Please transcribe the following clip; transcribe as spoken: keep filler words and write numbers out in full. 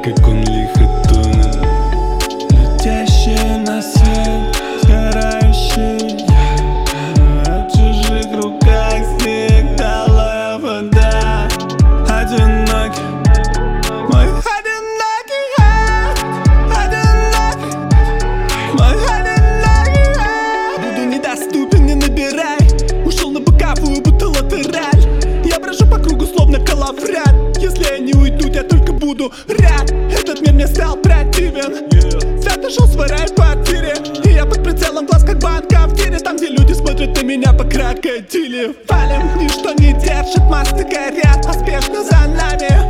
как он лихо тонет. Летящий на свет, сгорающий в чужих руках снег, талая вода. Одинокий, мой одинокий ад, одинокий, мой одинокий ад. Буду недоступен, не набирай. Ушел на боковую, будто латераль. Я брожу по кругу, словно коловрат. Если я не уйду, я только буду рад. Этот мир мне стал противен. Свято шел, свараю в квартире, и я под прицелом глаз, как банка в тире. Там, где люди смотрят на меня по крокодиле. Валим, ничто не держит, мосты горят, поспешно за нами.